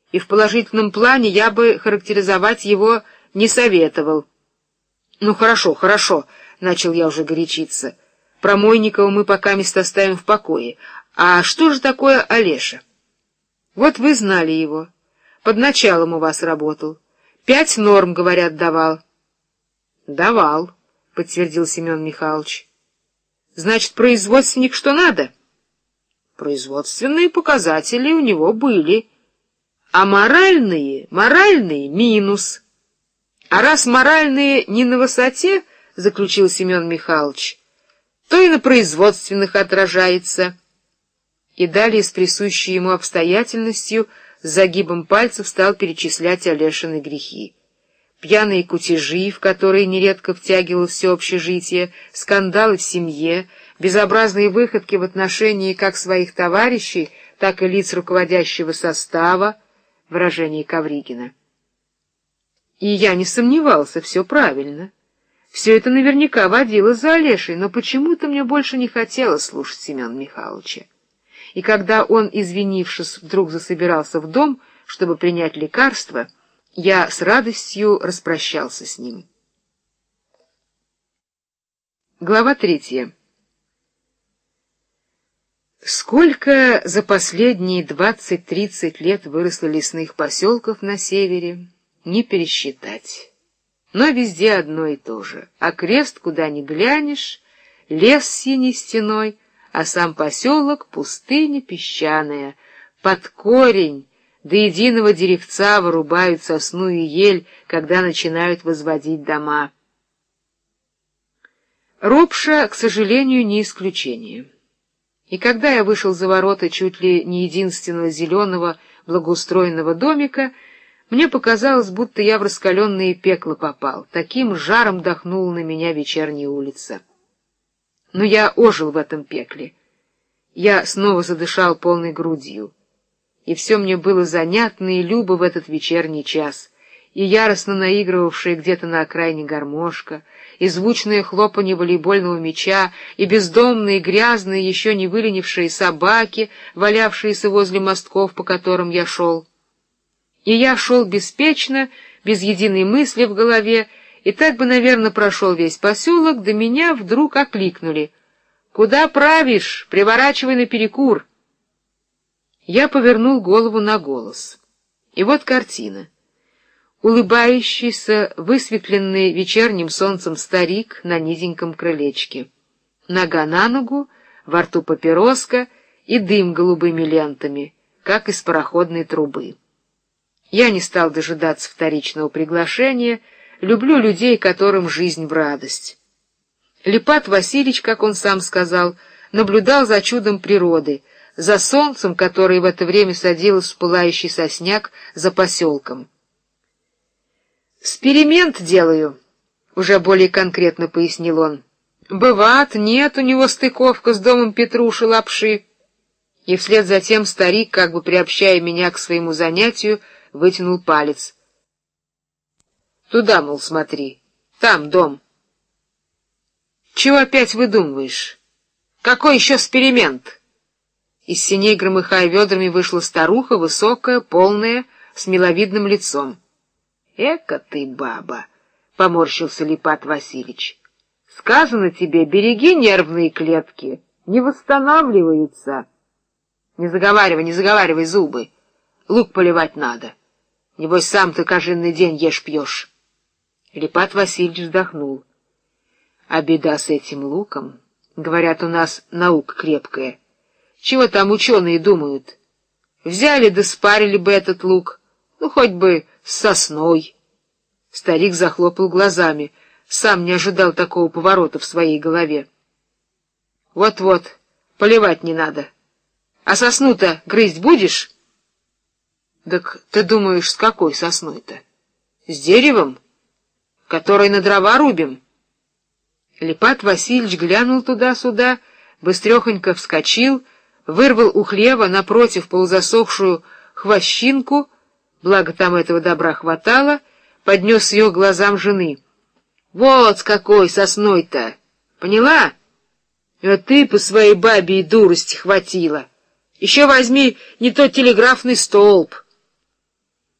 и в положительном плане я бы характеризовать его не советовал. — Ну, хорошо, хорошо, — начал я уже горячиться. — Про мы пока место оставим в покое. А что же такое Олеша? — Вот вы знали его. Под началом у вас работал. 5 норм, говорят, давал. — Давал, — подтвердил Семен Михайлович. — Значит, производственник что надо? — Производственные показатели у него были. А моральные минус. А раз моральные не на высоте, — заключил Семен Михайлович, — то и на производственных отражается. И далее с присущей ему обстоятельностью с загибом пальцев стал перечислять Олешины грехи. Пьяные кутежи, в которые нередко втягивалось все общежитие, скандалы в семье, безобразные выходки в отношении как своих товарищей, так и лиц руководящего состава, выражение Ковригина. И я не сомневался, все правильно. Все это наверняка водило за Олешей, но почему-то мне больше не хотелось слушать Семена Михайловича. И когда он, извинившись, вдруг засобирался в дом, чтобы принять лекарство, я с радостью распрощался с ним. Глава 3. Сколько за последние 20-30 лет выросло лесных поселков на севере, не пересчитать. Но везде одно и то же. Окрест, куда ни глянешь, лес синей стеной, а сам поселок — пустыня песчаная. Под корень до единого деревца вырубают сосну и ель, когда начинают возводить дома. Ропша, к сожалению, не исключение. И когда я вышел за ворота чуть ли не единственного зеленого благоустроенного домика, мне показалось, будто я в раскаленное пекло попал. Таким жаром дохнула на меня вечерняя улица. Но я ожил в этом пекле. Я снова задышал полной грудью. И все мне было занятно и любо в этот вечерний час. И яростно наигрывавшая где-то на окраине гармошка, и звучное хлопанье волейбольного мяча, и бездомные, грязные, еще не выленившие собаки, валявшиеся возле мостков, по которым я шел. И я шел беспечно, без единой мысли в голове, и так бы, наверное, прошел весь поселок, да меня вдруг окликнули. «Куда правишь? Приворачивай наперекур!» Я повернул голову на голос. И вот картина. Улыбающийся, высветленный вечерним солнцем старик на низеньком крылечке. Нога на ногу, во рту папироска и дым голубыми лентами, как из пароходной трубы. Я не стал дожидаться вторичного приглашения, люблю людей, которым жизнь в радость. Липат Васильевич, как он сам сказал, наблюдал за чудом природы, за солнцем, которое в это время садилось в пылающий сосняк за поселком. «Эксперимент делаю», — уже более конкретно пояснил он. «Бывает, нет у него стыковка с домом Петруши Лапши». И вслед за тем старик, как бы приобщая меня к своему занятию, вытянул палец. «Туда, мол, смотри, там дом». «Чего опять выдумываешь? Какой еще эксперимент?» Из сеней, громыхая ведрами, вышла старуха, высокая, полная, с миловидным лицом. «Эка ты, баба!» — поморщился Липат Васильевич. «Сказано тебе, береги нервные клетки, не восстанавливаются». Не заговаривай зубы. Лук поливать надо. Небось, сам ты каждый день ешь-пьешь». Липат Васильевич вздохнул. «А беда с этим луком, говорят, у нас наука крепкая. Чего там ученые думают? Взяли да спарили бы этот лук, ну, хоть бы с сосной». Старик захлопал глазами, сам не ожидал такого поворота в своей голове. «Вот-вот, поливать не надо. А сосну-то грызть будешь?» «Так ты думаешь, с какой сосной-то? С деревом, которое на дрова рубим?» Липат Васильевич глянул туда-сюда, быстрехонько вскочил, вырвал у хлева напротив полузасохшую хвощинку, благо там этого добра хватало, поднес ее к глазам жены. «Вот с какой сосной-то! Поняла? А ты по своей бабе и дурости хватила. Еще возьми не то телеграфный столб».